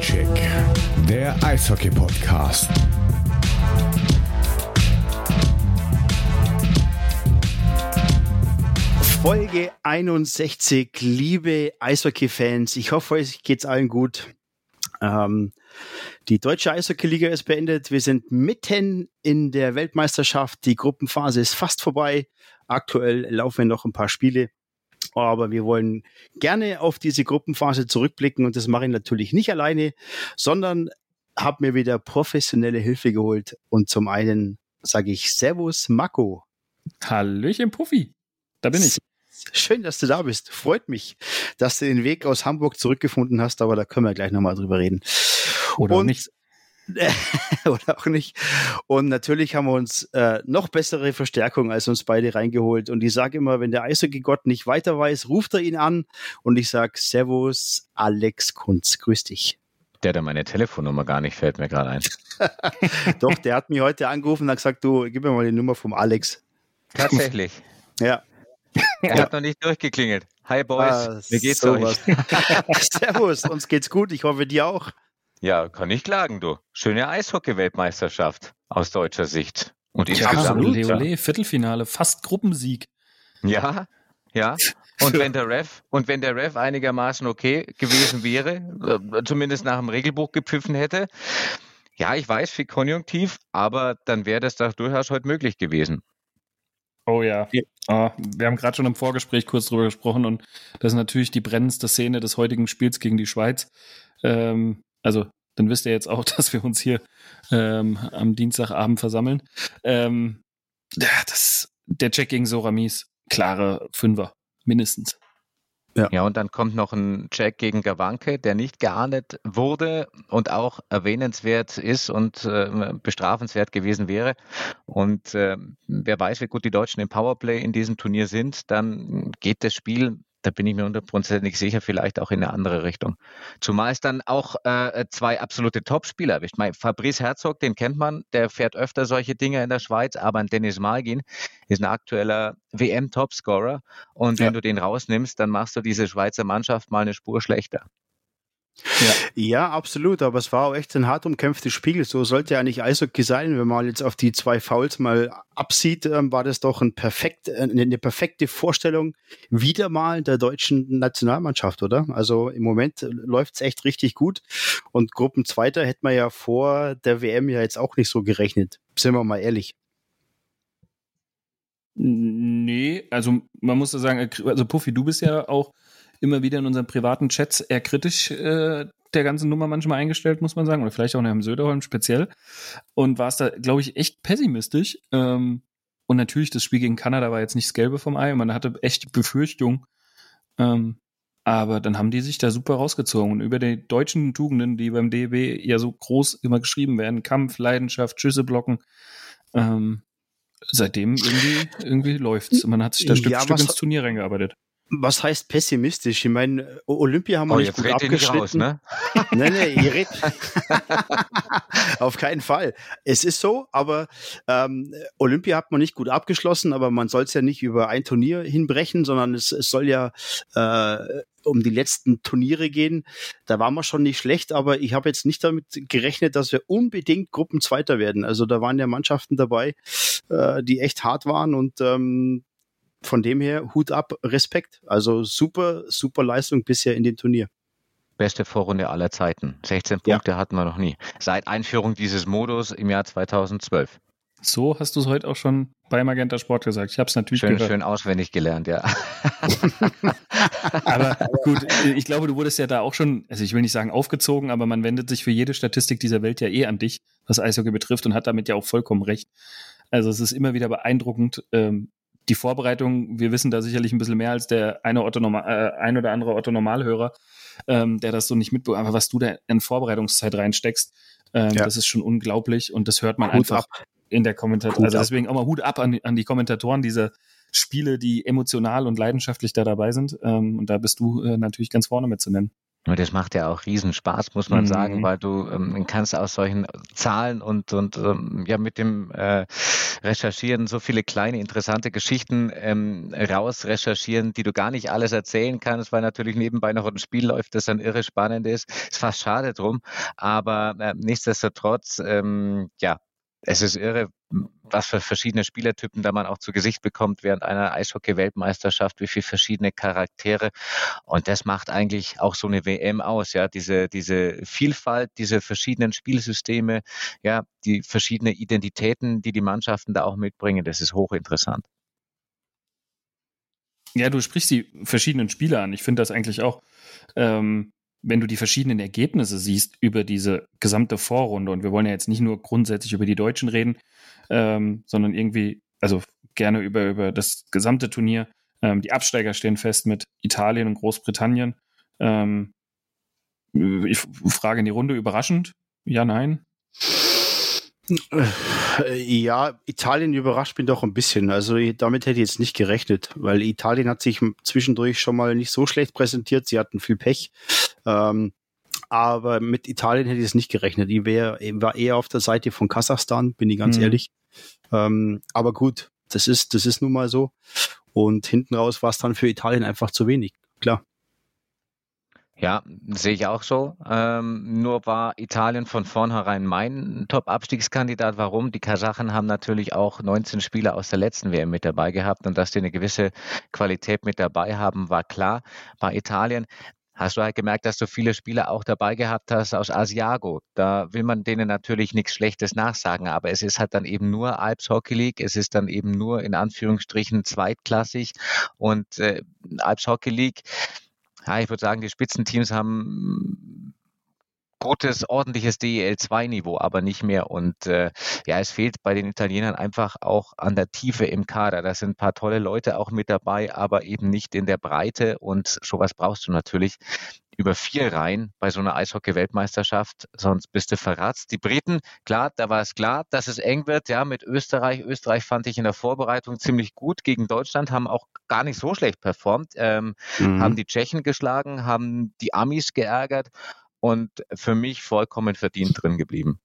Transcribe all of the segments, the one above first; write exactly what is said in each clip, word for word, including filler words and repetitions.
Powercheck, der Eishockey-Podcast. Folge einundsechzig, liebe Eishockey-Fans. Ich hoffe, euch geht's allen gut. Ähm, die deutsche Eishockey-Liga ist beendet. Wir sind mitten in der Weltmeisterschaft. Die Gruppenphase ist fast vorbei. Aktuell laufen noch ein paar Spiele. Aber wir wollen gerne auf diese Gruppenphase zurückblicken. Und das mache ich natürlich nicht alleine, sondern habe mir wieder professionelle Hilfe geholt. Und zum einen sage ich Servus, Marco. Hallöchen, Puffi. Da bin ich. Schön, dass du da bist. Freut mich, dass du den Weg aus Hamburg zurückgefunden hast, aber da können wir gleich nochmal drüber reden. Oder Und, nicht. oder auch nicht. Und natürlich haben wir uns äh, noch bessere Verstärkung als uns beide reingeholt. Und ich sage immer, wenn der Eishockey-Gott nicht weiter weiß, ruft er ihn an. Und ich sage Servus, Alex Kunz. Grüß dich. Der hat meine Telefonnummer gar nicht, fällt mir gerade ein. Doch, der hat mich heute angerufen und hat gesagt, du, gib mir mal die Nummer vom Alex. Tatsächlich. Ja. Er ja. hat noch nicht durchgeklingelt. Hi Boys, ah, wie geht's sowas. euch? Servus, uns geht's gut, ich hoffe dir auch. Ja, kann nicht klagen, du. Schöne Eishockey-Weltmeisterschaft aus deutscher Sicht. Und ja, absolut. Ole, ole, Viertelfinale, fast Gruppensieg. Ja, ja. Und wenn der Ref, und wenn der Ref einigermaßen okay gewesen wäre, zumindest nach dem Regelbuch gepfiffen hätte, ja, ich weiß, viel Konjunktiv, aber dann wäre das doch durchaus heute möglich gewesen. Oh ja, oh, wir haben gerade schon im Vorgespräch kurz drüber gesprochen und das ist natürlich die brennendste Szene des heutigen Spiels gegen die Schweiz. Ähm, also dann wisst ihr jetzt auch, dass wir uns hier ähm, am Dienstagabend versammeln. Ähm, das, der Check gegen Soramis, klare Fünfer, mindestens. Ja. ja, und dann kommt noch ein Check gegen Gawanke, der nicht geahndet wurde und auch erwähnenswert ist und äh, bestrafenswert gewesen wäre. Und äh, wer weiß, wie gut die Deutschen im Powerplay in diesem Turnier sind, dann geht das Spiel, da bin ich mir hundertprozentig sicher, vielleicht auch in eine andere Richtung. Zumal es dann auch äh, zwei absolute Top-Spieler erwischt. Mein Fabrice Herzog, den kennt man, der fährt öfter solche Dinge in der Schweiz, aber ein Dennis Malgin ist ein aktueller W M-Topscorer und wenn ja. du den rausnimmst, dann machst du diese Schweizer Mannschaft mal eine Spur schlechter. Ja. ja, absolut, aber es war auch echt ein hart umkämpftes Spiel. So sollte ja nicht Eishockey sein. Wenn man jetzt auf die zwei Fouls mal absieht, ähm, war das doch ein perfekt, eine perfekte Vorstellung wieder mal der deutschen Nationalmannschaft, oder? Also im Moment läuft es echt richtig gut und Gruppenzweiter hätte man ja vor der W M ja jetzt auch nicht so gerechnet. Sind wir mal ehrlich. Nee, also man muss da sagen, also Puffi, du bist ja auch immer wieder in unseren privaten Chats eher kritisch äh, der ganzen Nummer manchmal eingestellt, muss man sagen, oder vielleicht auch in Herrn Söderholm speziell und warst da, glaube ich, echt pessimistisch ähm, und natürlich das Spiel gegen Kanada war jetzt nicht das Gelbe vom Ei und man hatte echt Befürchtung, ähm, aber dann haben die sich da super rausgezogen und über die deutschen Tugenden, die beim D E B ja so groß immer geschrieben werden, Kampf, Leidenschaft, Schüsse blocken, ähm, seitdem irgendwie, irgendwie läuft's. Man hat sich da Stück, ja, Stück ins Turnier reingearbeitet. Was heißt pessimistisch? Ich meine, Olympia haben wir oh, nicht gut abgeschnitten. Raus, ne? Nee, nee, ihr redet. Auf keinen Fall. Es ist so, aber ähm, Olympia hat man nicht gut abgeschlossen, aber man soll es ja nicht über ein Turnier hinbrechen, sondern es, es soll ja äh, um die letzten Turniere gehen. Da waren wir schon nicht schlecht, aber ich habe jetzt nicht damit gerechnet, dass wir unbedingt Gruppenzweiter werden. Also da waren ja Mannschaften dabei, äh, die echt hart waren und ähm, von dem her, Hut ab, Respekt. Also super, super Leistung bisher in dem Turnier. Beste Vorrunde aller Zeiten. sechzehn Punkte ja. hatten wir noch nie. Seit Einführung dieses Modus im Jahr zweitausendzwölf. So hast du es heute auch schon bei Magenta Sport gesagt. Ich habe es natürlich schön, gehört. Schön auswendig gelernt, ja. Aber gut, ich glaube, du wurdest ja da auch schon, also ich will nicht sagen aufgezogen, aber man wendet sich für jede Statistik dieser Welt ja eh an dich, was Eishockey betrifft und hat damit ja auch vollkommen recht. Also es ist immer wieder beeindruckend, ähm, die Vorbereitung, wir wissen da sicherlich ein bisschen mehr als der eine Otto Normal, äh, ein oder andere Otto-Normalhörer, ähm, der das so nicht mitbekommt. Aber was du da in Vorbereitungszeit reinsteckst, ähm, ja. das ist schon unglaublich und das hört man Hut einfach ab. In der Kommentatoren. Also deswegen auch mal Hut ab an die, an die Kommentatoren dieser Spiele, die emotional und leidenschaftlich da dabei sind. Ähm, und da bist du äh, natürlich ganz vorne mit zu nennen. Und das macht ja auch riesen Spaß, muss man Mhm. sagen, weil du ähm, kannst aus solchen Zahlen und, und ähm, ja mit dem äh, Recherchieren so viele kleine interessante Geschichten ähm, raus recherchieren, die du gar nicht alles erzählen kannst, weil natürlich nebenbei noch ein Spiel läuft, das dann irre spannend ist. Ist fast schade drum, aber äh, nichtsdestotrotz, ähm, ja, es ist irre, was für verschiedene Spielertypen da man auch zu Gesicht bekommt während einer Eishockey-Weltmeisterschaft, wie viele verschiedene Charaktere. Und das macht eigentlich auch so eine W M aus, ja, diese, diese Vielfalt, diese verschiedenen Spielsysteme, ja, die verschiedenen Identitäten, die die Mannschaften da auch mitbringen, das ist hochinteressant. Ja, du sprichst die verschiedenen Spiele an. Ich finde das eigentlich auch, ähm, wenn du die verschiedenen Ergebnisse siehst über diese gesamte Vorrunde, und wir wollen ja jetzt nicht nur grundsätzlich über die Deutschen reden, ähm, sondern irgendwie, also gerne über, über das gesamte Turnier. Ähm, die Absteiger stehen fest mit Italien und Großbritannien. Ähm, ich frage in die Runde, überraschend? Ja, nein? Ja, Italien überrascht mich doch ein bisschen. Also damit hätte ich jetzt nicht gerechnet, weil Italien hat sich zwischendurch schon mal nicht so schlecht präsentiert. Sie hatten viel Pech. Ähm, aber mit Italien hätte ich es nicht gerechnet. Ich wär, war eher auf der Seite von Kasachstan, bin ich ganz Mhm. ehrlich. Ähm, aber gut, das ist, das ist nun mal so. Und hinten raus war es dann für Italien einfach zu wenig. Klar. Ja, sehe ich auch so. Ähm, nur war Italien von vornherein mein Top-Abstiegskandidat. Warum? Die Kasachen haben natürlich auch neunzehn Spieler aus der letzten W M mit dabei gehabt, und dass die eine gewisse Qualität mit dabei haben, war klar. Bei Italien hast du halt gemerkt, dass du viele Spieler auch dabei gehabt hast aus Asiago. Da will man denen natürlich nichts Schlechtes nachsagen, aber es ist halt dann eben nur Alps Hockey League, es ist dann eben nur in Anführungsstrichen zweitklassig, und äh, Alps Hockey League, ja, ich würde sagen, die Spitzenteams haben gutes, ordentliches D E L zwei Niveau, aber nicht mehr. Und äh, ja, es fehlt bei den Italienern einfach auch an der Tiefe im Kader. Da sind ein paar tolle Leute auch mit dabei, aber eben nicht in der Breite. Und sowas brauchst du natürlich über vier Reihen bei so einer Eishockey-Weltmeisterschaft, sonst bist du verratzt. Die Briten, klar, da war es klar, dass es eng wird, ja, mit Österreich. Österreich fand ich in der Vorbereitung ziemlich gut gegen Deutschland, haben auch gar nicht so schlecht performt, ähm, Mhm. haben die Tschechen geschlagen, haben die Amis geärgert und für mich vollkommen verdient drin geblieben.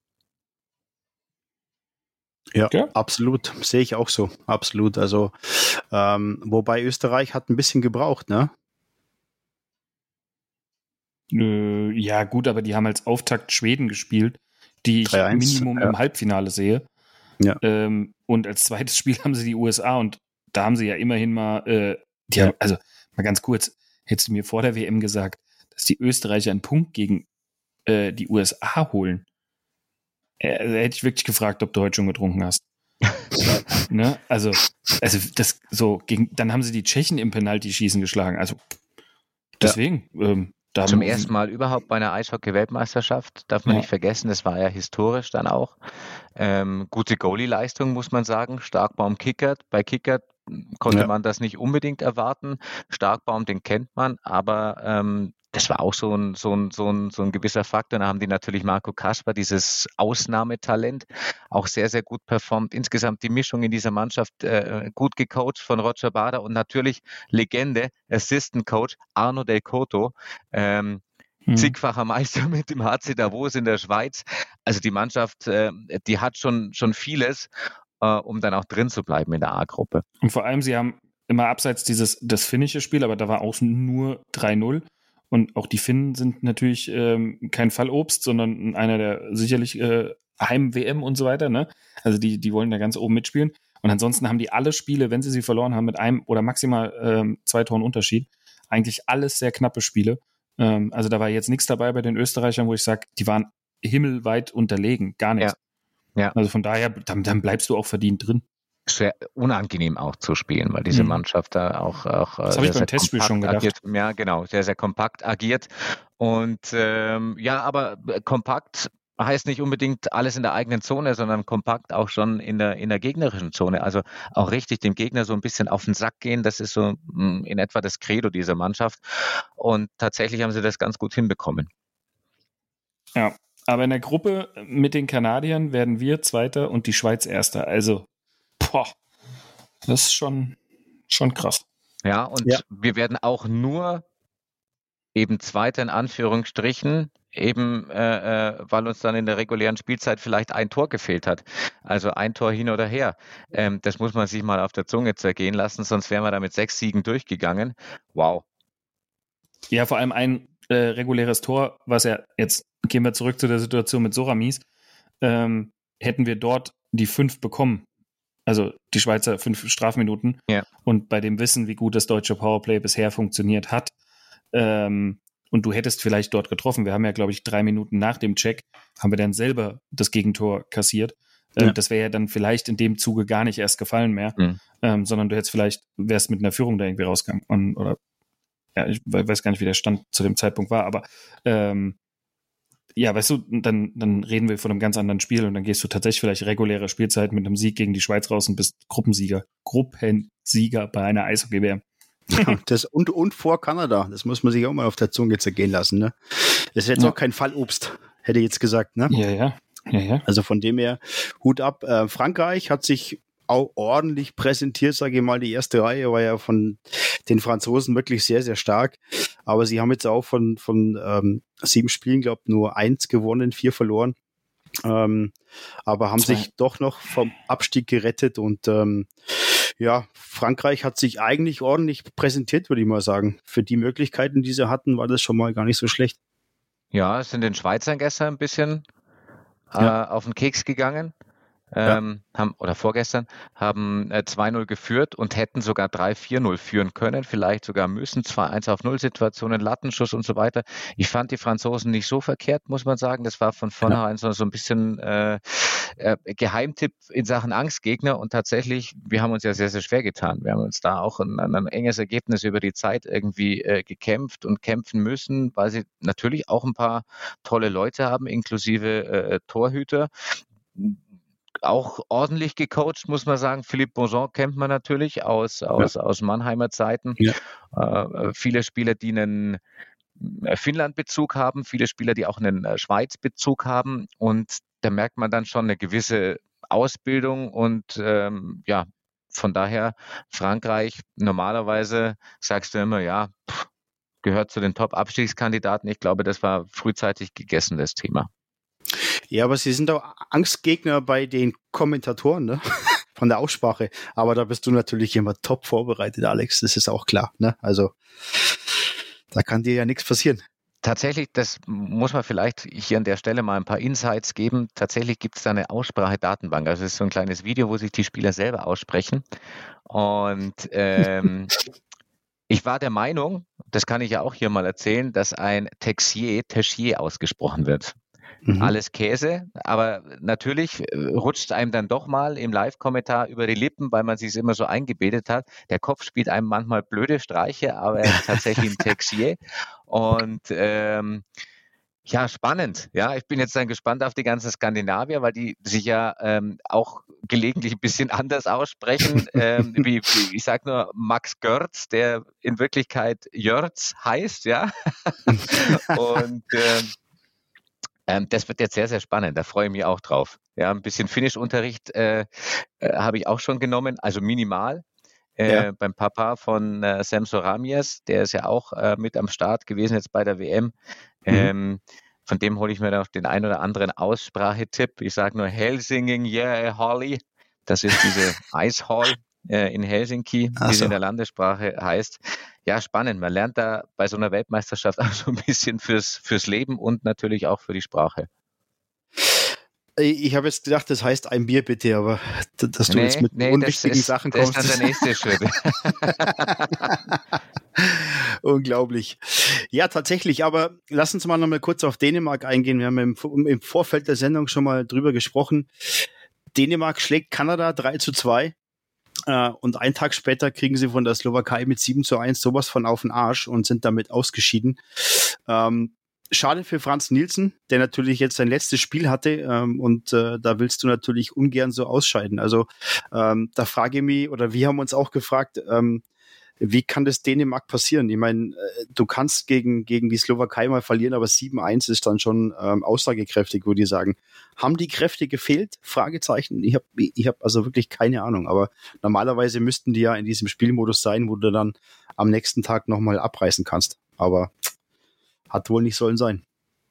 Ja, Ja. absolut. Sehe ich auch so. Absolut. Also, ähm, wobei Österreich hat ein bisschen gebraucht, ne? Äh, ja, gut, aber die haben als Auftakt Schweden gespielt, die ich drei eins, Minimum ja. im Halbfinale sehe. Ja. Ähm, und als zweites Spiel haben sie die U S A, und da haben sie ja immerhin mal, äh, die Ja. haben, also mal ganz kurz, hättest du mir vor der W M gesagt, dass die Österreicher einen Punkt gegen äh, die U S A holen, äh, also hätte ich wirklich gefragt, ob du heute schon getrunken hast. Ne? Also, also das so gegen, dann haben sie die Tschechen im Penalty-Schießen geschlagen. Also deswegen, ähm, da Zum haben- ersten Mal überhaupt bei einer Eishockey-Weltmeisterschaft, darf man Ja. nicht vergessen, das war ja historisch dann auch. Ähm, gute Goalie-Leistung, muss man sagen. Starkbaum Kickert. Bei Kickert konnte Ja. man das nicht unbedingt erwarten. Starkbaum, den kennt man, aber ähm, das war auch so ein, so ein, so ein, so ein gewisser Faktor. Da haben die natürlich Marco Kasper, dieses Ausnahmetalent, auch sehr, sehr gut performt. Insgesamt die Mischung in dieser Mannschaft äh, gut gecoacht von Roger Bader und natürlich Legende, Assistant Coach Arno Del Coto, ähm, Mhm. zigfacher Meister mit dem H C Davos in der Schweiz. Also die Mannschaft, äh, die hat schon, schon vieles, äh, um dann auch drin zu bleiben in der A-Gruppe. Und vor allem, sie haben immer abseits dieses das finnische Spiel, aber da war auch nur drei null. Und auch die Finnen sind natürlich ähm, kein Fallobst, sondern einer der sicherlich äh, Heim-W M und so weiter. Ne? Also die, die wollen da ganz oben mitspielen. Und ansonsten haben die alle Spiele, wenn sie sie verloren haben, mit einem oder maximal ähm, zwei Toren Unterschied, eigentlich alles sehr knappe Spiele. Ähm, also da war jetzt nichts dabei bei den Österreichern, wo ich sage, die waren himmelweit unterlegen. Gar nichts. Ja. Ja. Also von daher, dann, dann bleibst du auch verdient drin. Sehr unangenehm auch zu spielen, weil diese Mhm. Mannschaft da auch, auch Das äh, habe ich sehr, beim sehr Testspiel kompakt schon gedacht. agiert. Ja, genau, sehr, sehr kompakt agiert. Und ähm, ja, aber äh, kompakt heißt nicht unbedingt alles in der eigenen Zone, sondern kompakt auch schon in der, in der gegnerischen Zone. Also auch richtig dem Gegner so ein bisschen auf den Sack gehen. Das ist so mh, in etwa das Credo dieser Mannschaft. Und tatsächlich haben sie das ganz gut hinbekommen. Ja, aber in der Gruppe mit den Kanadiern werden wir Zweiter und die Schweiz Erster. Also, boah, das ist schon, schon krass. Ja, und Ja. wir werden auch nur eben Zweiter in Anführungsstrichen, eben äh, äh, weil uns dann in der regulären Spielzeit vielleicht ein Tor gefehlt hat. Also ein Tor hin oder her. Ähm, das muss man sich mal auf der Zunge zergehen lassen, sonst wären wir da mit sechs Siegen durchgegangen. Wow. Ja, vor allem ein äh, reguläres Tor, was ja, jetzt gehen wir zurück zu der Situation mit Soramis, ähm, hätten wir dort die fünf bekommen, also die Schweizer fünf Strafminuten, ja. Und bei dem Wissen, wie gut das deutsche Powerplay bisher funktioniert hat, ähm, und du hättest vielleicht dort getroffen, wir haben ja, glaube ich, drei Minuten nach dem Check, haben wir dann selber das Gegentor kassiert. Ähm, ja. Das wäre ja dann vielleicht in dem Zuge gar nicht erst gefallen mehr, mhm. ähm, sondern du hättest vielleicht, wärst mit einer Führung da irgendwie rausgegangen. Und, oder ja, ich weiß gar nicht, wie der Stand zu dem Zeitpunkt war, aber ähm, ja, weißt du, dann, dann reden wir von einem ganz anderen Spiel und dann gehst du tatsächlich vielleicht reguläre Spielzeit mit einem Sieg gegen die Schweiz raus und bist Gruppensieger. Gruppensieger bei einer Eishockey-W M. Ja, das und, und vor Kanada, das muss man sich auch mal auf der Zunge zergehen lassen, ne? Das ist jetzt ja. auch kein Fallobst, hätte ich jetzt gesagt, ne? Ja, ja, ja, ja. Also von dem her, Hut ab. Äh, Frankreich hat sich auch ordentlich präsentiert, sage ich mal. Die erste Reihe war ja von den Franzosen wirklich sehr, sehr stark. Aber sie haben jetzt auch von, von ähm, sieben Spielen, glaube ich, nur eins gewonnen, vier verloren. Ähm, aber haben Zwei. sich doch noch vom Abstieg gerettet. Und ähm, ja, Frankreich hat sich eigentlich ordentlich präsentiert, würde ich mal sagen. Für die Möglichkeiten, die sie hatten, war das schon mal gar nicht so schlecht. Ja, es sind den Schweizern gestern ein bisschen äh, ja. auf den Keks gegangen. Ähm, ja. haben, oder vorgestern, haben äh, zwei null geführt und hätten sogar drei vier null führen können, vielleicht sogar müssen, zwei eins auf null Situationen, Lattenschuss und so weiter. Ich fand die Franzosen nicht so verkehrt, muss man sagen. Das war von vornherein ja. so ein bisschen äh, äh, Geheimtipp in Sachen Angstgegner und tatsächlich, wir haben uns ja sehr, sehr schwer getan. Wir haben uns da auch ein, ein enges Ergebnis über die Zeit irgendwie äh, gekämpft und kämpfen müssen, weil sie natürlich auch ein paar tolle Leute haben, inklusive äh, Torhüter. Auch ordentlich gecoacht, muss man sagen. Philippe Bonjean kennt man natürlich aus, aus, ja. aus Mannheimer Zeiten. Ja. Äh, viele Spieler, die einen Finnland-Bezug haben, viele Spieler, die auch einen Schweiz-Bezug haben. Und da merkt man dann schon eine gewisse Ausbildung. Und ähm, ja, von daher Frankreich, normalerweise sagst du immer, ja, pff, gehört zu den Top-Abstiegskandidaten. Ich glaube, das war frühzeitig gegessen, das Thema. Ja, aber sie sind auch Angstgegner bei den Kommentatoren, ne? Von der Aussprache. Aber da bist du natürlich immer top vorbereitet, Alex. Das ist auch klar, ne? Also, da kann dir ja nichts passieren. Tatsächlich, das muss man vielleicht hier an der Stelle mal ein paar Insights geben. Tatsächlich gibt es da eine Aussprache-Datenbank. Also es ist so ein kleines Video, wo sich die Spieler selber aussprechen. Und ähm, ich war der Meinung, das kann ich ja auch hier mal erzählen, dass ein Texier, Texier ausgesprochen wird. Mhm. Alles Käse, aber natürlich rutscht einem dann doch mal im Live-Kommentar über die Lippen, weil man sich immer so eingebetet hat. Der Kopf spielt einem manchmal blöde Streiche, aber er ist tatsächlich ein Texier. Und ähm, ja, spannend. Ja, ich bin jetzt dann gespannt auf die ganzen Skandinavier, weil die sich ja ähm, auch gelegentlich ein bisschen anders aussprechen. ähm, wie, wie, ich sag nur Max Görz, der in Wirklichkeit Jörz heißt, ja. Und ähm, Ähm, das wird jetzt sehr, sehr spannend. Da freue ich mich auch drauf. Ja, ein bisschen Finnisch-Unterricht äh, äh, habe ich auch schon genommen, also minimal. Äh, ja. Beim Papa von äh, Sam Soramies, der ist ja auch äh, mit am Start gewesen jetzt bei der W M. Ähm, mhm. Von dem hole ich mir noch den ein oder anderen Aussprachetipp. Ich sage nur Helsingin, yeah, Holly. Das ist diese Eishall äh, in Helsinki, wie so. sie in der Landessprache heißt. Ja, spannend. Man lernt da bei so einer Weltmeisterschaft auch so ein bisschen fürs, fürs Leben und natürlich auch für die Sprache. Ich habe jetzt gedacht, das heißt ein Bier bitte, aber dass du nee, jetzt mit nee, unwichtigen ist, Sachen das kommst. Das ist dann der nächste Schritt. Unglaublich. Ja, tatsächlich, aber lass uns mal noch mal kurz auf Dänemark eingehen. Wir haben im, im Vorfeld der Sendung schon mal drüber gesprochen. Dänemark schlägt Kanada drei zu zwei. Uh, und einen Tag später kriegen sie von der Slowakei mit sieben zu eins sowas von auf den Arsch und sind damit ausgeschieden. Ähm, schade für Franz Nielsen, der natürlich jetzt sein letztes Spiel hatte ähm, und äh, da willst du natürlich ungern so ausscheiden. Also ähm, da frage ich mich, oder wir haben uns auch gefragt, ähm, wie kann das Dänemark passieren? Ich meine, du kannst gegen, gegen die Slowakei mal verlieren, aber sieben eins ist dann schon ähm, aussagekräftig, würde ich sagen. Haben die Kräfte gefehlt? Fragezeichen. Ich habe ich hab also wirklich keine Ahnung, aber normalerweise müssten die ja in diesem Spielmodus sein, wo du dann am nächsten Tag nochmal abreißen kannst. Aber hat wohl nicht sollen sein.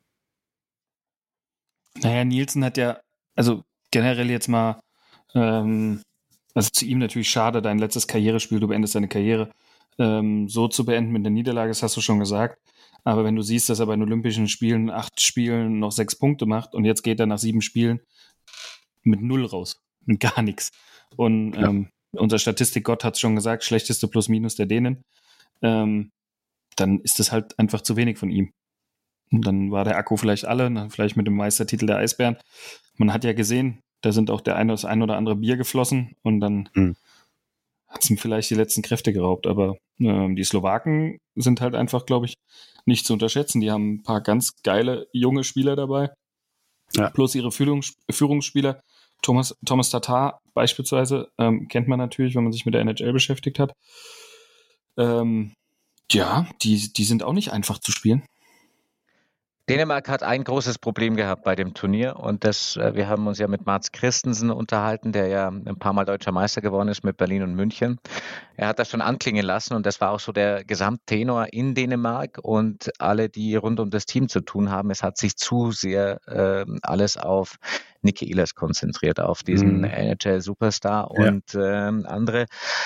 Naja, Nielsen hat ja, also generell jetzt mal, ähm, also zu ihm natürlich schade, dein letztes Karrierespiel, du beendest deine Karriere ähm, so zu beenden mit der Niederlage, das hast du schon gesagt. Aber wenn du siehst, dass er bei den Olympischen Spielen acht Spielen noch sechs Punkte macht und jetzt geht er nach sieben Spielen mit null raus, mit gar nichts. Und ja. ähm, unser Statistikgott hat es schon gesagt, schlechteste Plus-Minus der Dänen. Ähm, dann ist das halt einfach zu wenig von ihm. Und dann war der Akku vielleicht alle, vielleicht mit dem Meistertitel der Eisbären. Man hat ja gesehen, da sind auch der eine, das ein oder andere Bier geflossen und dann hm. hat es ihm vielleicht die letzten Kräfte geraubt. Aber äh, die Slowaken sind halt einfach, glaube ich, nicht zu unterschätzen. Die haben ein paar ganz geile junge Spieler dabei. Ja. Plus ihre Führungs- Führungsspieler. Thomas, Thomas Tatar beispielsweise ähm, kennt man natürlich, wenn man sich mit der N H L beschäftigt hat. Ähm, ja, die, die sind auch nicht einfach zu spielen. Dänemark hat ein großes Problem gehabt bei dem Turnier und das, wir haben uns ja mit Mats Christensen unterhalten, der ja ein paar Mal deutscher Meister geworden ist mit Berlin und München. Er hat das schon anklingen lassen und das war auch so der Gesamttenor in Dänemark und alle, die rund um das Team zu tun haben. Es hat sich zu sehr äh, alles auf Nicky Ehlers konzentriert, auf diesen mhm. N H L-Superstar und ja. äh, andere.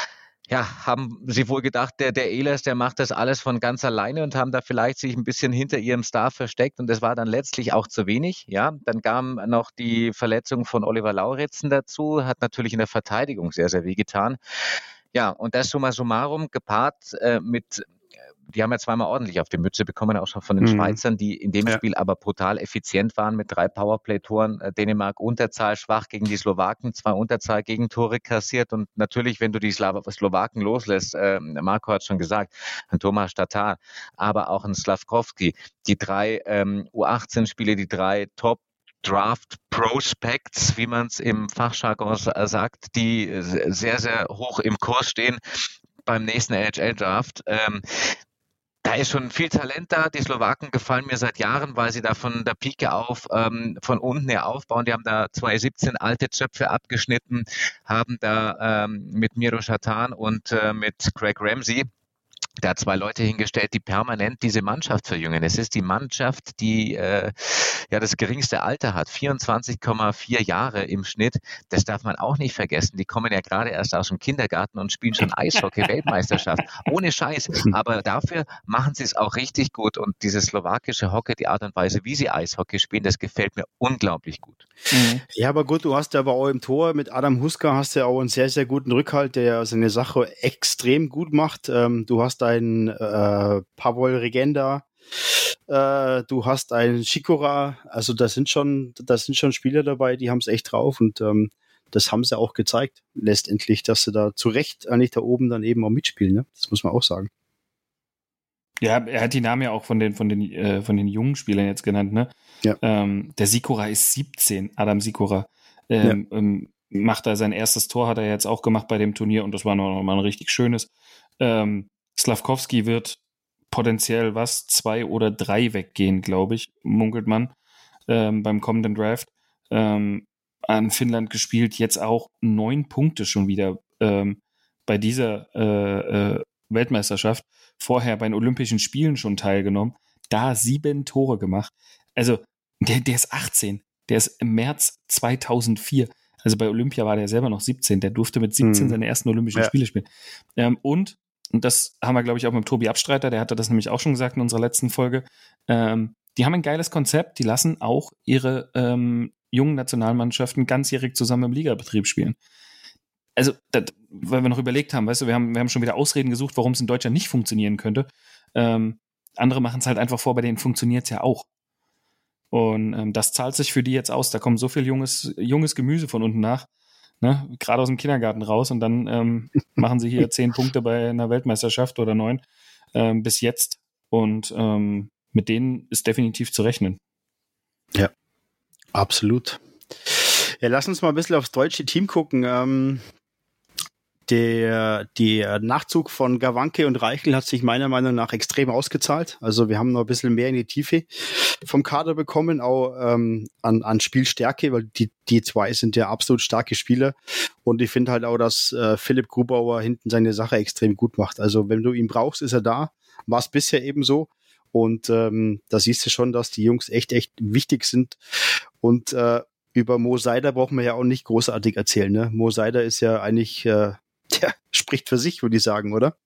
Ja, haben sie wohl gedacht, der, der Ehlers, der macht das alles von ganz alleine und haben da vielleicht sich ein bisschen hinter ihrem Star versteckt und das war dann letztlich auch zu wenig. Ja, dann kam noch die Verletzung von Oliver Lauritzen dazu, hat natürlich in der Verteidigung sehr, sehr wehgetan. Ja, und das summa summarum gepaart äh, mit die haben ja zweimal ordentlich auf die Mütze bekommen, auch schon von den mhm. Schweizern, die in dem ja. Spiel aber brutal effizient waren mit drei Powerplay-Toren. Dänemark Unterzahl schwach gegen die Slowaken, zwei Unterzahl-Gegentore kassiert und natürlich, wenn du die Slaw- Slowaken loslässt, äh, Marco hat schon gesagt, ein Thomas Tatar, aber auch ein Slavkovský, die drei ähm, U achtzehn Spiele, die drei Top Draft Prospects, wie man es im Fachjargon sagt, die sehr, sehr hoch im Kurs stehen beim nächsten N H L-Draft. Ähm, Da ist schon viel Talent da. Die Slowaken gefallen mir seit Jahren, weil sie da von der Pike auf, ähm, von unten her aufbauen. Die haben da zwanzig siebzehn alte Zöpfe abgeschnitten, haben da ähm, mit Miro Šatan und äh, mit Craig Ramsey da zwei Leute hingestellt, die permanent diese Mannschaft verjüngen. Es ist die Mannschaft, die äh, ja das geringste Alter hat, vierundzwanzig Komma vier Jahre im Schnitt. Das darf man auch nicht vergessen. Die kommen ja gerade erst aus dem Kindergarten und spielen schon Eishockey-Weltmeisterschaft. Ohne Scheiß. Aber dafür machen sie es auch richtig gut. Und dieses slowakische Hockey, die Art und Weise, wie sie Eishockey spielen, das gefällt mir unglaublich gut. Mhm. Ja, aber gut, du hast aber auch im Tor mit Adam Huska hast ja auch einen sehr, sehr guten Rückhalt, der seine Sache extrem gut macht. Ähm, du hast einen äh, Pavol Regenda, äh, du hast einen Shikora, also das sind schon, das sind schon Spieler dabei, die haben es echt drauf und ähm, das haben sie auch gezeigt, letztendlich, dass sie da zu Recht eigentlich da oben dann eben auch mitspielen, ne? Das muss man auch sagen. Ja, er hat die Namen ja auch von den, von den, äh, von den jungen Spielern jetzt genannt, ne? Ja. Ähm, der Sikora ist siebzehn, Adam Sikora. Ähm, ja. ähm, macht da sein erstes Tor, hat er jetzt auch gemacht bei dem Turnier und das war noch mal ein richtig schönes. Ähm, Slavkovský wird potenziell was, zwei oder drei weggehen, glaube ich, munkelt man, ähm, beim kommenden Draft. Ähm, an Finnland gespielt, jetzt auch neun Punkte schon wieder ähm, bei dieser äh, äh, Weltmeisterschaft. Vorher bei den Olympischen Spielen schon teilgenommen, da sieben Tore gemacht. Also der, der ist achtzehn, der ist im März zweitausendvier. Also bei Olympia war der selber noch siebzehn, der durfte mit siebzehn hm. seine ersten Olympischen ja. Spiele spielen. Ähm, und Und das haben wir, glaube ich, auch mit Tobi Abstreiter, der hatte das nämlich auch schon gesagt in unserer letzten Folge. Ähm, die haben ein geiles Konzept, die lassen auch ihre ähm, jungen Nationalmannschaften ganzjährig zusammen im Ligabetrieb spielen. Also, das, weil wir noch überlegt haben, weißt du, wir haben, wir haben schon wieder Ausreden gesucht, warum es in Deutschland nicht funktionieren könnte. Ähm, andere machen es halt einfach vor, bei denen funktioniert es ja auch. Und ähm, das zahlt sich für die jetzt aus. Da kommt so viel junges, junges Gemüse von unten nach. Ne, gerade aus dem Kindergarten raus und dann ähm, machen sie hier zehn Punkte bei einer Weltmeisterschaft oder neun ähm, bis jetzt und ähm, mit denen ist definitiv zu rechnen. Ja, absolut. Ja, lass uns mal ein bisschen aufs deutsche Team gucken. Ähm, der, der Nachzug von Gawanke und Reichel hat sich meiner Meinung nach extrem ausgezahlt. Also wir haben noch ein bisschen mehr in die Tiefe vom Kader bekommen, auch ähm, an, an Spielstärke, weil die, die zwei sind ja absolut starke Spieler. Und ich finde halt auch, dass äh, Philipp Grubauer hinten seine Sache extrem gut macht. Also wenn du ihn brauchst, ist er da. War es bisher eben so. Und ähm, da siehst du schon, dass die Jungs echt, echt wichtig sind. Und äh, über Mo Seider brauchen wir ja auch nicht großartig erzählen. Ne? Mo Seider ist ja eigentlich, äh, der spricht für sich, würde ich sagen, oder?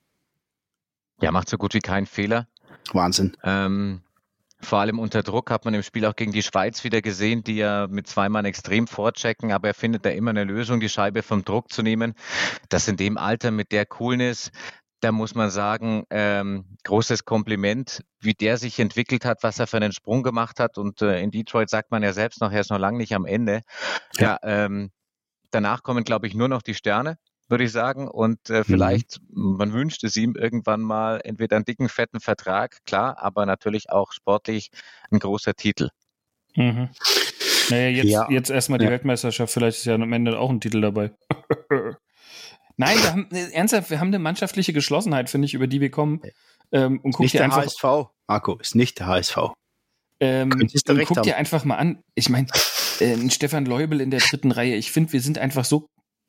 Ja, macht so gut wie keinen Fehler. Wahnsinn. Ähm, vor allem unter Druck hat man im Spiel auch gegen die Schweiz wieder gesehen, die ja mit zwei Mann extrem vorchecken, aber er findet da immer eine Lösung, die Scheibe vom Druck zu nehmen. Das in dem Alter mit der Coolness, da muss man sagen, ähm, großes Kompliment, wie der sich entwickelt hat, was er für einen Sprung gemacht hat. Und äh, in Detroit sagt man ja selbst noch, er ist noch lange nicht am Ende. Ja, ja ähm, danach kommen, glaube ich, nur noch die Sterne, würde ich sagen. Und äh, vielleicht, mhm. man wünscht es ihm irgendwann mal entweder einen dicken, fetten Vertrag, klar, aber natürlich auch sportlich ein großer Titel. Mhm. Naja, jetzt, ja. jetzt erstmal die ja. Weltmeisterschaft, vielleicht ist ja am Ende auch ein Titel dabei. Nein, wir haben, ernsthaft, wir haben eine mannschaftliche Geschlossenheit, finde ich, über die wir kommen. Ähm, und guck nicht dir der einfach, H S V, Marco, ist nicht der H S V. Ähm, und guck haben. dir einfach mal an, ich meine, äh, Stefan Leubel in der dritten Reihe, ich finde, wir sind einfach so,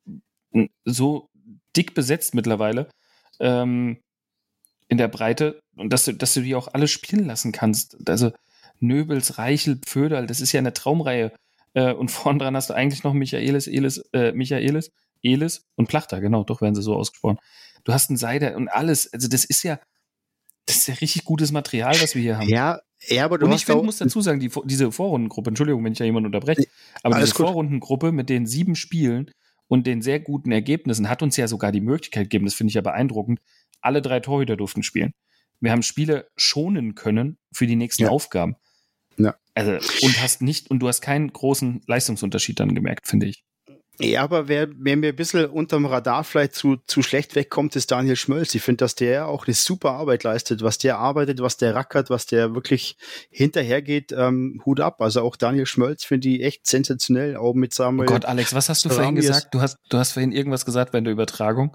so dick besetzt mittlerweile ähm, in der Breite, und dass du, dass du die auch alle spielen lassen kannst. Also Nöbels, Reichel, Pföderl, das ist ja eine Traumreihe. Äh, und vorn dran hast du eigentlich noch Michaelis, Elis, äh, Michaelis, Elis und Plachter, genau, doch werden sie so ausgesprochen. Du hast einen Seider und alles, also das ist ja, das ist ja richtig gutes Material, was wir hier haben. Ja, ja, aber du und hast ich find, auch muss dazu sagen, die, diese Vorrundengruppe, Entschuldigung, wenn ich ja jemanden unterbreche, aber Alles diese gut. Vorrundengruppe mit den sieben Spielen und den sehr guten Ergebnissen hat uns ja sogar die Möglichkeit gegeben, das finde ich ja beeindruckend, alle drei Torhüter durften spielen. Wir haben Spiele schonen können für die nächsten ja. Aufgaben. Ja. Also, und hast nicht, und du hast keinen großen Leistungsunterschied dann gemerkt, finde ich. Ja, aber wer, wer mir ein bisschen unterm Radar vielleicht zu, zu schlecht wegkommt, ist Daniel Schmölz. Ich finde, dass der auch eine super Arbeit leistet, was der arbeitet, was der rackert, was der wirklich hinterhergeht, ähm, Hut ab. Also auch Daniel Schmölz finde ich echt sensationell, auch mit Samuel. Oh Gott, Alex, was hast du vorhin gesagt? Du hast, du hast vorhin irgendwas gesagt bei der Übertragung.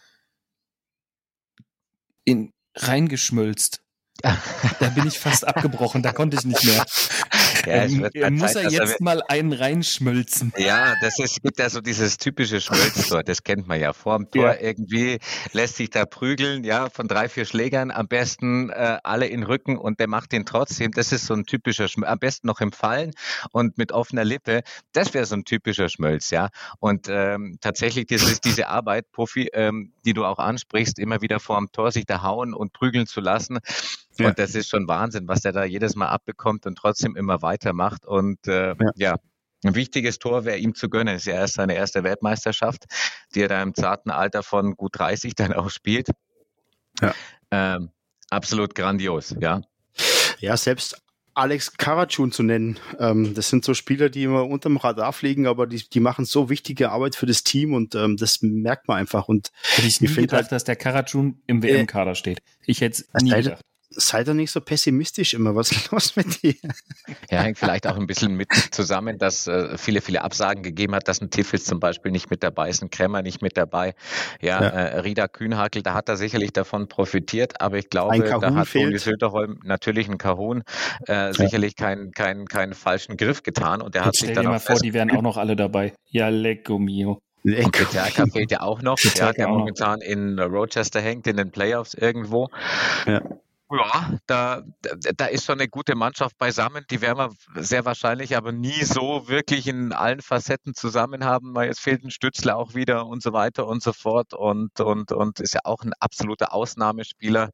In, reingeschmölzt. Da bin ich fast abgebrochen, da konnte ich nicht mehr. Ja, ähm, muss Zeit, er jetzt er mal einen reinschmölzen? Ja, das ist, gibt ja so dieses typische Schmölztor, das kennt man ja. Vor dem Tor ja. irgendwie lässt sich da prügeln, ja, von drei, vier Schlägern, am besten äh, alle in den Rücken und der macht den trotzdem. Das ist so ein typischer Schmölz, am besten noch im Fallen und mit offener Lippe. Das wäre so ein typischer Schmölz, ja. Und ähm, tatsächlich, das ist diese Arbeit, Profi, ähm, die du auch ansprichst, immer wieder vor dem Tor sich da hauen und prügeln zu lassen. Ja. Und das ist schon Wahnsinn, was der da jedes Mal abbekommt und trotzdem immer weitermacht. Und äh, ja. ja, ein wichtiges Tor wäre ihm zu gönnen. Es ist ja erst seine erste Weltmeisterschaft, die er da im zarten Alter von gut dreißig dann auch spielt. Ja. Ähm, absolut grandios, ja. Ja, selbst Alex Karatschun zu nennen, ähm, das sind so Spieler, die immer unterm Radar fliegen, aber die, die machen so wichtige Arbeit für das Team und ähm, das merkt man einfach. Und hätte ich nie ich gedacht, halt, dass der Karatschun im W M-Kader steht. Ich hätte es nie sei, gedacht. Sei doch nicht so pessimistisch immer. Was ist los mit dir? Ja, hängt vielleicht auch ein bisschen mit zusammen, dass äh, viele, viele Absagen gegeben hat, dass ein Tiffels zum Beispiel nicht mit dabei ist, ein Kremmer nicht mit dabei. Ja, ja. Äh, Rieder Kühnhackl, da hat er sicherlich davon profitiert, aber ich glaube, da hat Toni Söderholm natürlich ein Kahun äh, ja. sicherlich keinen keinen keinen falschen Griff getan und der hat Jetzt sich stell dann dir auch mal vor, die wären auch noch alle dabei. Ja, lecco mio. Und Peterka fehlt ja auch noch, ja, der momentan noch in Rochester hängt, in den Playoffs irgendwo. Ja. Ja, da, da ist schon eine gute Mannschaft beisammen. Die werden wir sehr wahrscheinlich aber nie so wirklich in allen Facetten zusammen haben, weil jetzt fehlt ein Stützler auch wieder und so weiter und so fort und, und, und ist ja auch ein absoluter Ausnahmespieler.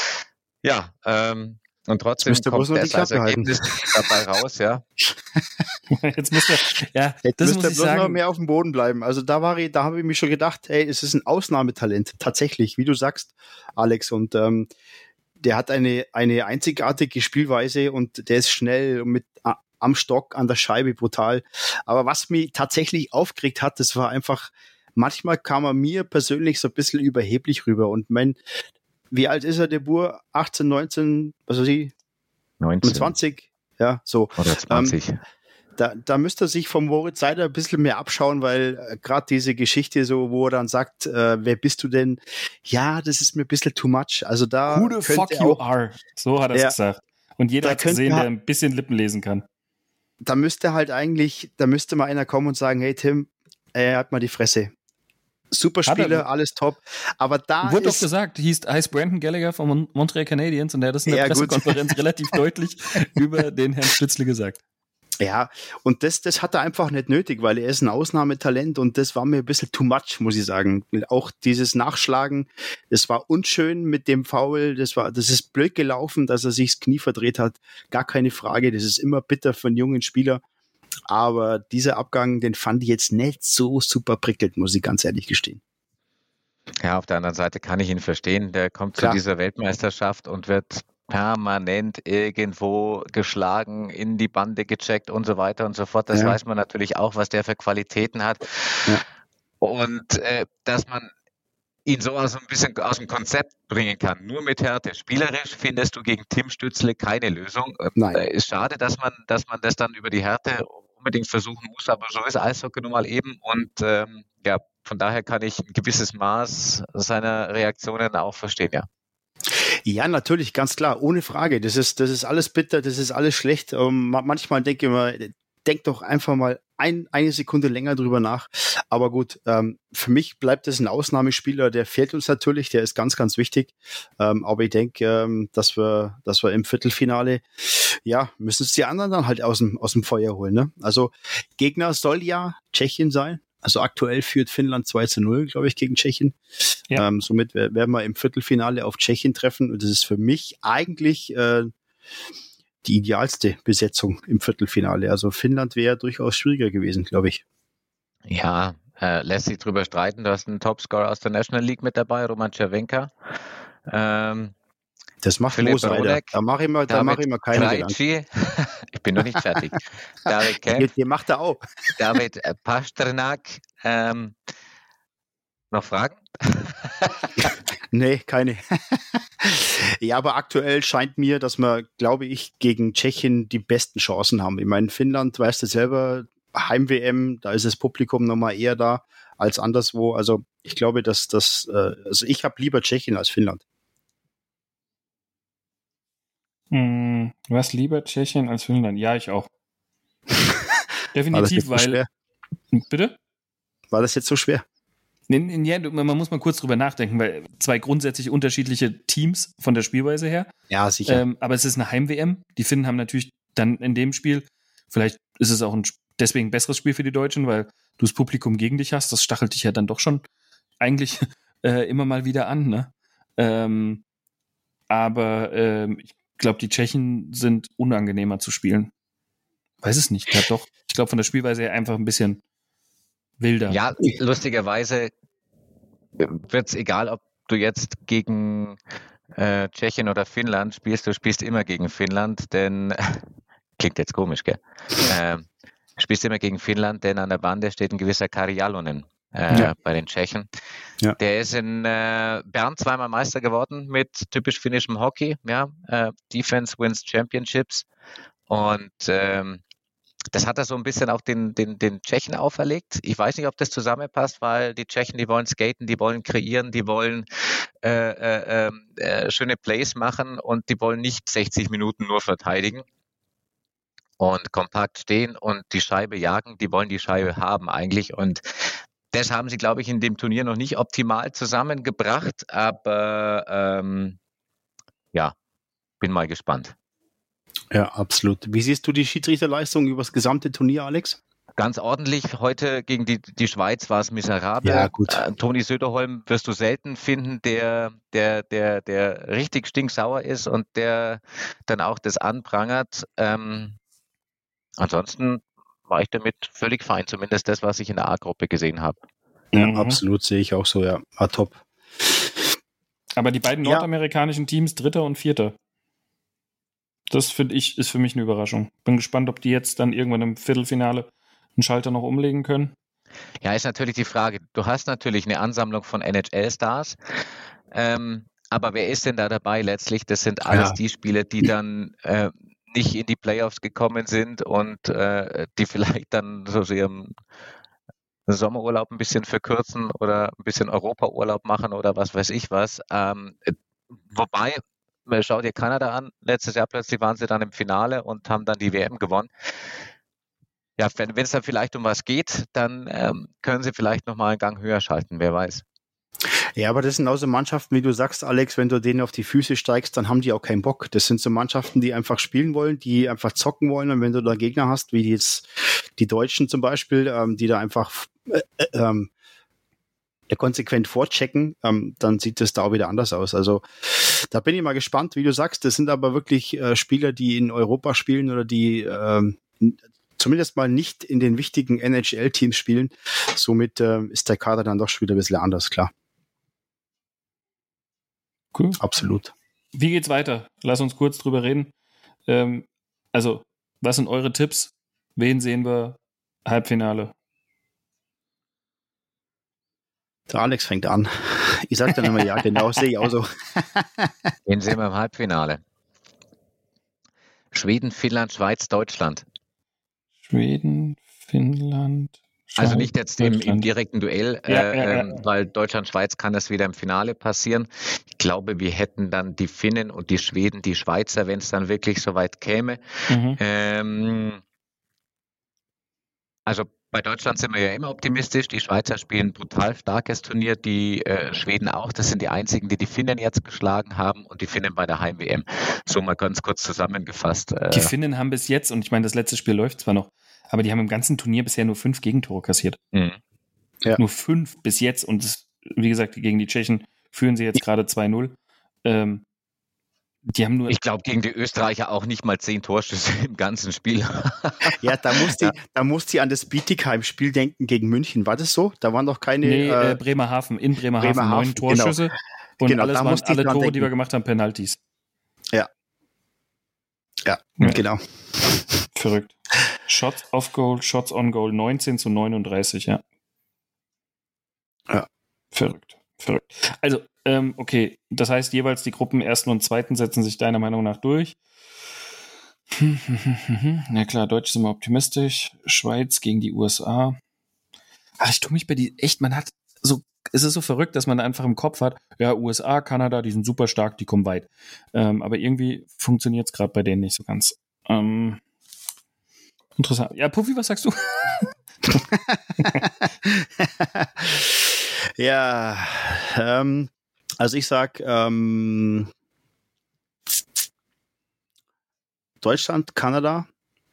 Ja, ähm, und trotzdem kommt besser als Ergebnis dabei raus, ja. Jetzt müsst ihr, ja, Jetzt das müsst muss ihr ich bloß sagen. noch mehr auf dem Boden bleiben. Also da war ich, da habe ich mich schon gedacht, ey, es ist ein Ausnahmetalent, tatsächlich, wie du sagst, Alex. Und ähm, der hat eine, eine einzigartige Spielweise und der ist schnell und mit a, am Stock, an der Scheibe brutal. Aber was mich tatsächlich aufgeregt hat, das war einfach, manchmal kam er mir persönlich so ein bisschen überheblich rüber. Und mein, wie alt ist er, der Bur? achtzehn, neunzehn, was weiß ich? neunzehn. zwanzig, ja, so. Oder zwanzig. Ähm, Da, da müsste er sich vom Moritz Seider ein bisschen mehr abschauen, weil äh, gerade diese Geschichte so, wo er dann sagt, äh, wer bist du denn? Ja, das ist mir ein bisschen too much. Also da Who the fuck you are? So hat er es ja, gesagt. Und jeder hat gesehen, der ein bisschen Lippen lesen kann. Da müsste halt eigentlich, da müsste mal einer kommen und sagen, hey Tim, er hat mal die Fresse. super Spieler, er, alles top. Aber da wurde ist... doch gesagt, hieß, heißt Brandon Gallagher von Mon- Montreal Canadiens und der hat das in der Ja, Pressekonferenz relativ deutlich über den Herrn Stützle gesagt. Ja, und das, das hat er einfach nicht nötig, weil er ist ein Ausnahmetalent und das war mir ein bisschen too much, muss ich sagen. Auch dieses Nachschlagen, das war unschön mit dem Foul, das war, das ist blöd gelaufen, dass er sich das Knie verdreht hat. Gar keine Frage, das ist immer bitter für einen jungen Spieler. Aber dieser Abgang, den fand ich jetzt nicht so super prickelnd, muss ich ganz ehrlich gestehen. Ja, auf der anderen Seite kann ich ihn verstehen. Der kommt Klar. zu dieser Weltmeisterschaft und wird permanent irgendwo geschlagen, in die Bande gecheckt und so weiter und so fort. Das Ja. weiß man natürlich auch, was der für Qualitäten hat. Ja. Und äh, dass man ihn so aus ein bisschen aus dem Konzept bringen kann. Nur mit Härte. Spielerisch findest du gegen Tim Stützle keine Lösung. Nein. Äh, ist schade, dass man, dass man das dann über die Härte unbedingt versuchen muss, aber so ist Eishockey nun mal eben. Und ähm, ja, von daher kann ich ein gewisses Maß seiner Reaktionen auch verstehen, ja. Ja, natürlich, ganz klar, ohne Frage. Das ist, das ist alles bitter, das ist alles schlecht. Um, manchmal denke ich mir, denk doch einfach mal ein, eine Sekunde länger drüber nach. Aber gut, ähm, für mich bleibt es ein Ausnahmespieler, der fehlt uns natürlich, der ist ganz, ganz wichtig. Ähm, aber ich denke, ähm, dass wir, dass wir im Viertelfinale, ja, müssen es die anderen dann halt aus dem, aus dem Feuer holen. Ne? Also Gegner soll ja Tschechien sein. Also aktuell führt Finnland zwei zu null, glaube ich, gegen Tschechien. Ja. Ähm, somit werden wir im Viertelfinale auf Tschechien treffen. Und das ist für mich eigentlich äh, die idealste Besetzung im Viertelfinale. Also Finnland wäre durchaus schwieriger gewesen, glaube ich. Ja, äh, lässt sich drüber streiten. Du hast einen Topscorer aus der National League mit dabei, Roman Cervenka. Ähm, das macht Philipp Mo Seider. Da mache ich mir, da mache ich mir keine Gedanken. Ich bin noch nicht fertig. David Kempf. Die macht er auch. David Pastrnak. Ähm, noch Fragen? Nee, keine. Ja, aber aktuell scheint mir, dass wir, glaube ich, gegen Tschechien die besten Chancen haben. Ich meine, Finnland, weißt du selber, Heim-W M, da ist das Publikum nochmal eher da als anderswo. Also ich glaube, dass das, äh, also ich habe lieber Tschechien als Finnland. Hm, was lieber Tschechien als Finnland? Ja, ich auch. Definitiv, War das jetzt weil. So schwer? Bitte? War das jetzt so schwer? Ja, man muss mal kurz drüber nachdenken, weil zwei grundsätzlich unterschiedliche Teams von der Spielweise her. Ja, sicher. Ähm, aber es ist eine Heim-W M. Die Finnen haben natürlich dann in dem Spiel, vielleicht ist es auch ein deswegen ein besseres Spiel für die Deutschen, weil du das Publikum gegen dich hast. Das stachelt dich ja dann doch schon eigentlich äh, immer mal wieder an. Ne? Ähm, aber ähm, ich glaube, die Tschechen sind unangenehmer zu spielen. Weiß es nicht. Ja, doch. Ich glaube, von der Spielweise her einfach ein bisschen wilder. Ja, lustigerweise wird es egal, ob du jetzt gegen äh, Tschechien oder Finnland spielst, du spielst immer gegen Finnland, denn klingt jetzt komisch, gell? äh, spielst immer gegen Finnland, denn an der Bande steht ein gewisser Kari Jalonen äh, ja. bei den Tschechen. Ja. Der ist in äh, Bern zweimal Meister geworden mit typisch finnischem Hockey, ja, äh, Defense wins Championships und ähm, das hat er so ein bisschen auch den, den, den Tschechen auferlegt. Ich weiß nicht, ob das zusammenpasst, weil die Tschechen, die wollen skaten, die wollen kreieren, die wollen äh, äh, äh, schöne Plays machen und die wollen nicht sechzig Minuten nur verteidigen und kompakt stehen und die Scheibe jagen. Die wollen die Scheibe haben eigentlich und das haben sie, glaube ich, in dem Turnier noch nicht optimal zusammengebracht, aber ähm, ja, bin mal gespannt. Ja, absolut. Wie siehst du die Schiedsrichterleistung über das gesamte Turnier, Alex? Ganz ordentlich. Heute gegen die, die Schweiz war es miserabel. Ja, gut. Äh, Toni Söderholm wirst du selten finden, der, der, der, der richtig stinksauer ist und der dann auch das anprangert. Ähm, ansonsten war ich damit völlig fein, zumindest das, was ich in der A-Gruppe gesehen habe. Ja, mhm. Absolut, sehe ich auch so, ja. Ah, top. Aber die beiden ja. nordamerikanischen Teams, Dritter und Vierter, das finde ich, ist für mich eine Überraschung. Bin gespannt, ob die jetzt dann irgendwann im Viertelfinale einen Schalter noch umlegen können. Ja, ist natürlich die Frage. Du hast natürlich eine Ansammlung von N H L-Stars, ähm, aber wer ist denn da dabei letztlich? Das sind alles ja. die Spieler, die dann äh, nicht in die Playoffs gekommen sind und äh, die vielleicht dann so ihren Sommerurlaub ein bisschen verkürzen oder ein bisschen Europaurlaub machen oder was weiß ich was. Ähm, wobei, schau dir Kanada an, letztes Jahr plötzlich waren sie dann im Finale und haben dann die W M gewonnen. ja, wenn es dann vielleicht um was geht, dann ähm, können sie vielleicht nochmal einen Gang höher schalten, wer weiß. Ja, aber das sind auch so Mannschaften, wie du sagst, Alex, wenn du denen auf die Füße steigst, dann haben die auch keinen Bock. Das sind so Mannschaften, die einfach spielen wollen, die einfach zocken wollen. Und wenn du da Gegner hast, wie jetzt die Deutschen zum Beispiel, ähm, die da einfach äh, ähm, konsequent vorchecken, ähm, dann sieht das da auch wieder anders aus. Also da bin ich mal gespannt, wie du sagst. Das sind aber wirklich äh, Spieler, die in Europa spielen oder die ähm, zumindest mal nicht in den wichtigen N H L-Teams spielen. Somit äh, ist der Kader dann doch schon wieder ein bisschen anders, klar. Cool. Absolut. Wie geht's weiter? Lass uns kurz drüber reden. Ähm, also, was sind eure Tipps? Wen sehen wir? Halbfinale. Der Alex fängt an. Ich sag dann immer, ja, genau, sehe ich auch so. Wen sehen wir im Halbfinale? Schweden, Finnland, Schweiz, Deutschland. Schweden, Finnland, Schweiz, Also nicht jetzt im, im Deutschland. direkten Duell, Ja, äh, ja, ja. ähm, weil Deutschland-Schweiz kann das wieder im Finale passieren. Ich glaube, wir hätten dann die Finnen und die Schweden, die Schweizer, wenn es dann wirklich so weit käme. Mhm. Ähm, also bei Deutschland sind wir ja immer optimistisch. Die Schweizer spielen ein brutal starkes Turnier, die äh, Schweden auch. Das sind die einzigen, die die Finnen jetzt geschlagen haben und die Finnen bei der Heim-W M. So mal ganz kurz zusammengefasst. Äh, Die Finnen haben bis jetzt, und ich meine, das letzte Spiel läuft zwar noch, aber die haben im ganzen Turnier bisher nur fünf Gegentore kassiert. mh. Ja. Nur fünf bis jetzt. Und das, wie gesagt, gegen die Tschechen führen sie jetzt gerade zwei null. Ähm, die haben nur. Ich glaube, gegen die Österreicher auch nicht mal zehn Torschüsse im ganzen Spiel. Ja, da musste, ja. da musste ich an das Bietigheim-Spiel denken gegen München. War das so? Da waren doch keine. nee, äh, äh, Bremerhaven. In Bremerhaven, Bremerhaven, neun Torschüsse. genau. Und Genau, alles da waren musste ich alle dran Tore, denken. die wir gemacht haben, Penalties. Ja. Ja, Ja. genau. Verrückt. Shots off Goal, Shots on Goal, neunzehn zu neununddreißig, ja. Ja. Verrückt. Verrückt. Also, ähm, okay, das heißt, jeweils die Gruppen ersten und zweiten setzen sich deiner Meinung nach durch. Na klar, Deutsch sind wir optimistisch. Schweiz gegen die U S A. Ach, ich tue mich bei die, echt, man hat so, es ist so verrückt, dass man einfach im Kopf hat, ja, U S A, Kanada, die sind super stark, die kommen weit. Ähm, aber irgendwie funktioniert es gerade bei denen nicht so ganz. Ähm, interessant. Ja, Puffy, was sagst du? Ja, ähm, also ich sag ähm, Deutschland, Kanada.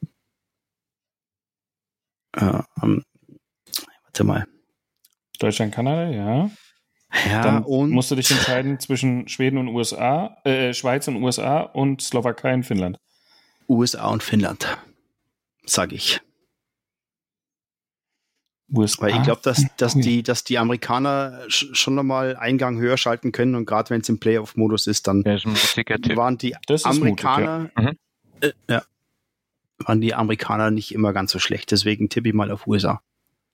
Äh, ähm, warte mal. Deutschland, Kanada, ja. Ja, Dann und musst du dich entscheiden zwischen Schweden und U S A, äh, Schweiz und U S A und Slowakei und Finnland. U S A und Finnland, sage ich. U S A. Weil ich glaube, dass, dass, Ui. die, dass die Amerikaner sch- schon nochmal einen Gang höher schalten können und gerade wenn es im Playoff-Modus ist, dann Das ist ein mutiger Tipp. waren die Das ist Amerikaner mutig, ja. Mhm. äh, ja, waren die Amerikaner nicht immer ganz so schlecht. Deswegen tippe ich mal auf U S A.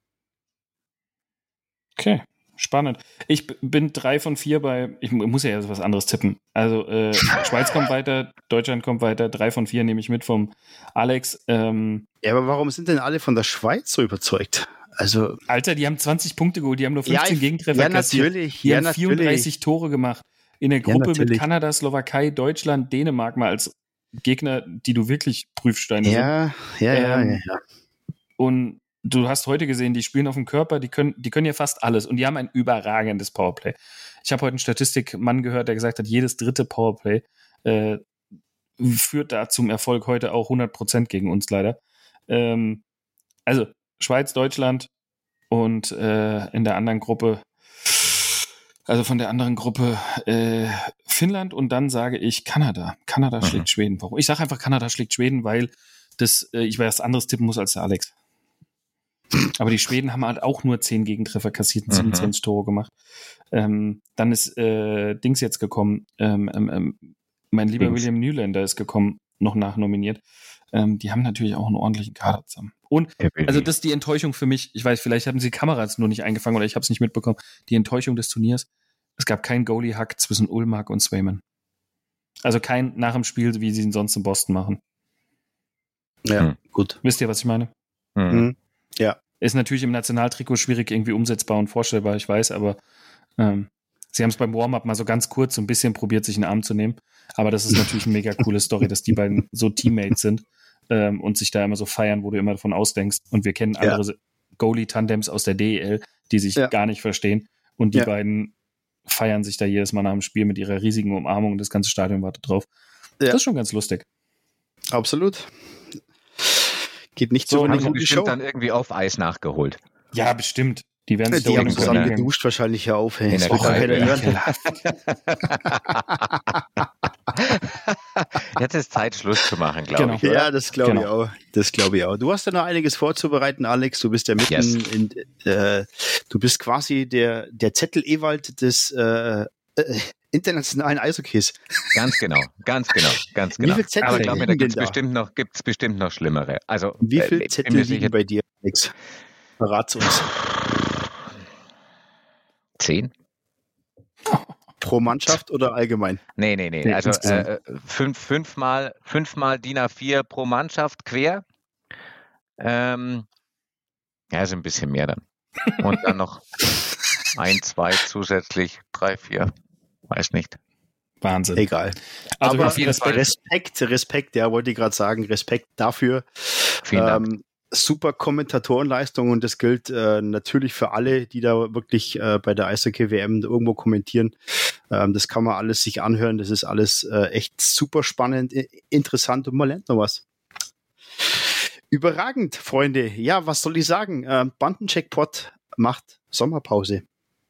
Okay, spannend. Ich b- bin drei von vier bei, ich mu- muss ja jetzt was anderes tippen. Also äh, Schweiz kommt weiter, Deutschland kommt weiter, drei von vier nehme ich mit vom Alex. Ähm, Ja, aber warum sind denn alle von der Schweiz so überzeugt? Also, Alter, die haben zwanzig Punkte geholt, die haben nur fünfzehn ich- Gegentreffer ja, kassiert. natürlich. Die Ja, haben natürlich. vierunddreißig Tore gemacht. In der Ja, Gruppe mit natürlich. Kanada, Slowakei, Deutschland, Dänemark mal als Gegner, die du wirklich Prüfsteine sind. Ja, ja, ja, Ähm, ja, ja. Und du hast heute gesehen, die spielen auf dem Körper, die können, die können ja fast alles und die haben ein überragendes Powerplay. Ich habe heute einen Statistikmann gehört, der gesagt hat, jedes dritte Powerplay äh, führt da zum Erfolg heute auch hundert Prozent gegen uns leider. Ähm, also Schweiz, Deutschland und äh, in der anderen Gruppe, also von der anderen Gruppe äh, Finnland und dann sage ich Kanada. Kanada Mhm. schlägt Schweden. Warum? Ich sage einfach, Kanada schlägt Schweden, weil das, äh, ich was anderes tippen muss als der Alex. Aber die Schweden haben halt auch nur zehn Gegentreffer kassiert und Mhm. siebenundzwanzig Tore gemacht. Ähm, dann ist äh, Dings jetzt gekommen. Ähm, ähm, ähm, mein lieber Dings. William Nylander ist gekommen, noch nachnominiert. Ähm, die haben natürlich auch einen ordentlichen Kader zusammen. Und also das ist die Enttäuschung für mich. Ich weiß, vielleicht haben sie Kameras nur nicht eingefangen oder ich habe es nicht mitbekommen. Die Enttäuschung des Turniers. Es gab keinen Goalie-Hack zwischen Ullmark und Swayman. Also kein nach dem Spiel, wie sie ihn sonst in Boston machen. Ja, Hm. gut. Wisst ihr, was ich meine? Mhm. Mhm. Ja. Ist natürlich im Nationaltrikot schwierig irgendwie umsetzbar und vorstellbar, ich weiß, aber ähm, sie haben es beim Warm-Up mal so ganz kurz so ein bisschen probiert, sich in den Arm zu nehmen. Aber das ist natürlich eine mega coole Story, dass die beiden so Teammates sind. ähm, und sich da immer so feiern, wo du immer davon ausdenkst. Und wir kennen Ja. andere Goalie-Tandems aus der D E L, die sich Ja. gar nicht verstehen. Und die Ja. beiden feiern sich da jedes Mal nach dem Spiel mit ihrer riesigen Umarmung und das ganze Stadion wartet drauf. Ja. Das ist schon ganz lustig. Absolut. Geht nicht So, so und eine Haben sie gute bestimmt Show. dann irgendwie auf Eis nachgeholt. Ja, bestimmt. Die werden sich da Die haben unten zusammen anhängen. geduscht wahrscheinlich ja auf. Hey. In Das der wird gar keiner Küche, hören. Jetzt ist Zeit, Schluss zu machen, glaube Genau. ich. Oder? Ja, das glaube ich Genau. auch. Das glaube ich auch. Du hast ja noch einiges vorzubereiten, Alex. Du bist ja mitten Yes. in, äh, du bist quasi der, der Zettel-Ewald des äh, äh, internationalen Eishockeys. Ganz genau, ganz genau, ganz Wie genau. viel Zettel Aber glaub mir, da liegen gibt's denn da? bestimmt noch, gibt's bestimmt noch schlimmere. Also, Wie äh, viele ich bin Zettel mir liegen sicher, bei dir, Alex? Verrat's uns. zehn? Pro Mannschaft oder allgemein? Nee, nee, nee. Nee, Also insgesamt. äh, fünf, fünfmal, fünfmal D I N A vier pro Mannschaft quer. Ähm, ja, ist ein bisschen mehr dann. Und dann noch ein, zwei zusätzlich, drei, vier. Weiß nicht. Wahnsinn. Egal. Also Aber auf jeden Fall. Respekt, Respekt, ja, wollte ich gerade sagen, Respekt dafür. Vielen Dank. Ähm, super Kommentatorenleistung und das gilt äh, natürlich für alle, die da wirklich äh, bei der Eishockey-W M irgendwo kommentieren. Ähm, das kann man alles sich anhören. Das ist alles äh, echt super spannend, i- interessant und man lernt noch was. Überragend, Freunde. Ja, was soll ich sagen? Ähm, Bandencheckpot macht Sommerpause.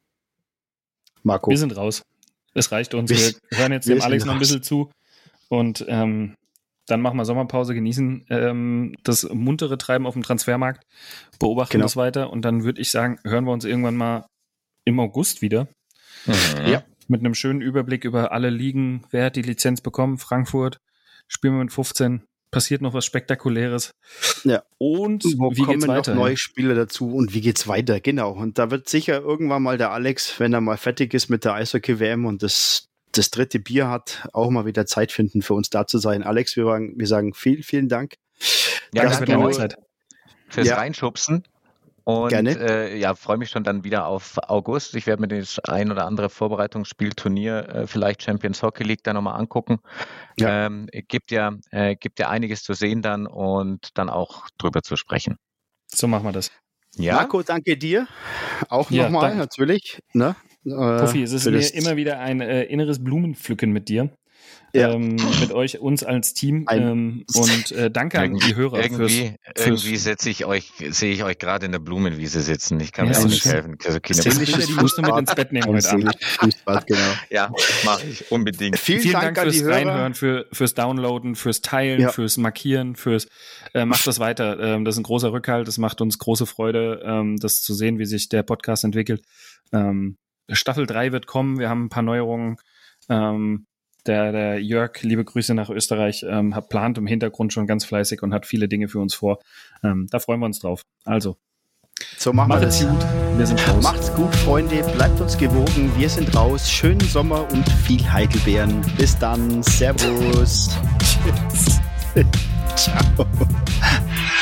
Marco. Wir sind raus. Es reicht uns. Wir- Wir hören jetzt wir dem Alex sind noch ein raus. bisschen zu und ähm, dann machen wir Sommerpause, genießen ähm, das muntere Treiben auf dem Transfermarkt, beobachten Genau. das weiter und dann würde ich sagen, hören wir uns irgendwann mal im August wieder Mhm. Ja. mit einem schönen Überblick über alle Ligen. Wer hat die Lizenz bekommen? Frankfurt. Spielen wir mit fünfzehn. Passiert noch was Spektakuläres. Ja. Und Wo wie kommen geht's noch weiter? neue Spieler dazu und wie geht's weiter? Genau. Und da wird sicher irgendwann mal der Alex, wenn er mal fertig ist mit der Eishockey-W M und das, das dritte Bier hat, auch mal wieder Zeit finden, für uns da zu sein. Alex, wir sagen, wir sagen vielen, vielen Dank. Ja, Danke dass für danke deine du- euch Zeit. fürs Ja. Reinschubsen. Und Gerne. äh, ja, freue mich schon dann wieder auf August. Ich werde mir das ein oder andere Vorbereitungsspielturnier, äh, vielleicht Champions Hockey League, da nochmal angucken. Ja. Ähm, gibt ja, äh, gibt ja einiges zu sehen dann und dann auch drüber zu sprechen. So machen wir das. Ja, Marco, danke dir. Auch Ja, nochmal, danke. natürlich. Ne? Äh, Puffi, es ist für mir das- immer wieder ein äh, inneres Blumenpflücken mit dir. Ja. Ähm, mit euch, uns als Team. Ein- Ähm, und äh, danke an die Hörer irgendwie, fürs, irgendwie setze ich euch, sehe ich euch gerade in der Blumenwiese sitzen. Ich kann Ja, mir auch das nicht ist- helfen. Also keine Seelisches Bilder, die musst du mit ins Bett nehmen Ein heute Abend. seelisches Fußbad, genau. Ja, mache ich unbedingt. Vielen, Vielen Dank, Dank an fürs die Hörer. Reinhören, für, fürs Downloaden, fürs Teilen, Ja. fürs Markieren, fürs äh, macht das weiter. Ähm, das ist ein großer Rückhalt, das macht uns große Freude, ähm, das zu sehen, wie sich der Podcast entwickelt. Ähm, Staffel drei wird kommen, wir haben ein paar Neuerungen. Ähm, der, der Jörg, liebe Grüße nach Österreich, ähm, hat plant im Hintergrund schon ganz fleißig und hat viele Dinge für uns vor. Ähm, da freuen wir uns drauf. Also, So machen wir macht's das. gut, wir sind raus. Macht's gut, Freunde. Bleibt uns gewogen. Wir sind raus. Schönen Sommer und viel Heidelbeeren. Bis dann. Servus. Tschüss. Ciao.